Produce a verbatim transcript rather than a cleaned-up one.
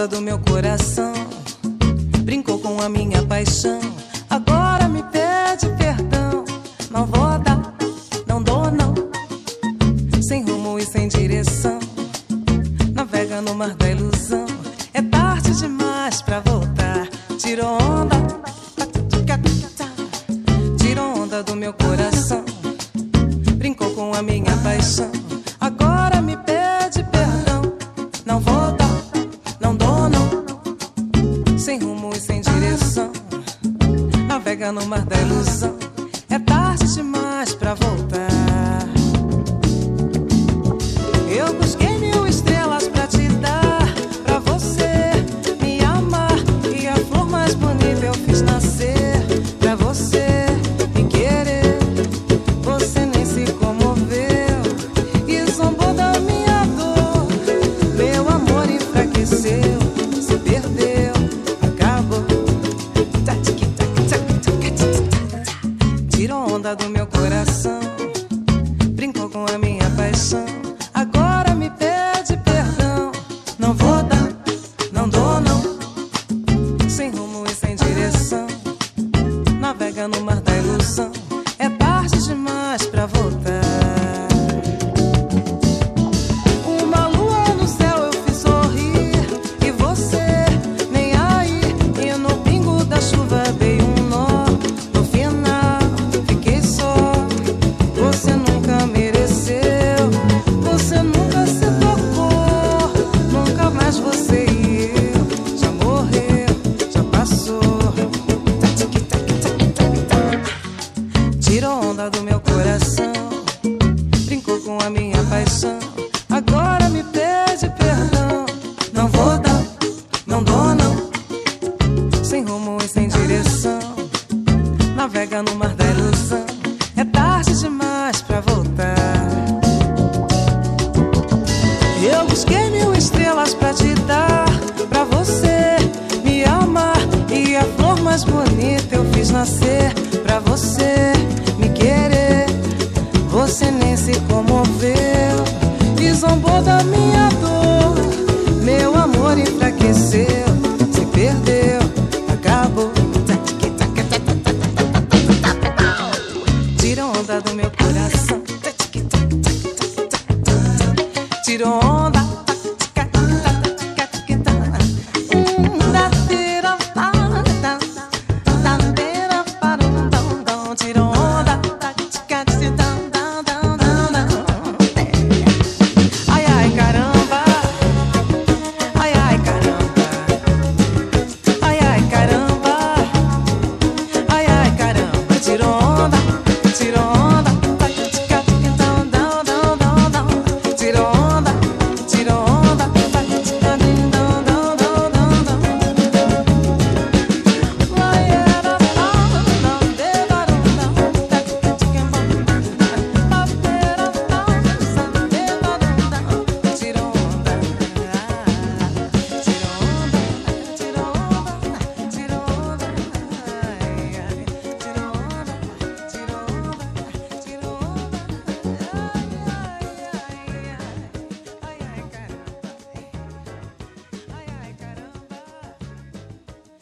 onda do meu coração, brincou com a minha paixão, agora me pede perdão. Não vou dar, não dou não, sem rumo e sem direção, navega no mar da ilusão. É tarde demais pra voltar. Tirou onda, tirou onda do meu coração, brincou com a minha paixão, agora me pede perdão. Não vou dar, não dou não, sem rumo e sem direção, navega no mar da ilusão. É tarde demais pra voltar. Eu busquei mil estrelas pra te dar, pra você me amar, e a flor mais bonita eu fiz nascer pra você me querer. Você nem se comoveu e zombou da minha dor. Meu amor enfraqueceu, se perdeu, acabou. Tirou onda do meu coração, brincou com a minha paixão, agora me pede perdão. Não vou dar, não dou não, sem rumo e sem direção, navega no mar da ilusão. É tarde demais pra voltar. Uma lua no céu eu fiz sorrir, e você nem aí, e no pingo da chuva dei um nó. No final fiquei só. Você nunca mereceu, você nunca se tocou, nunca mais você e eu. Já morreu, já passou. Tirou onda do meu coração, brincou com a minha paixão, agora me pede perdão. Não vou dar, não dou não, sem rumo e sem direção, navega no mar da ilusão. É tarde demais pra voltar. Eu busquei mil estrelas pra te dar, pra você me amar, e a flor mais bonita eu fiz nascer pra você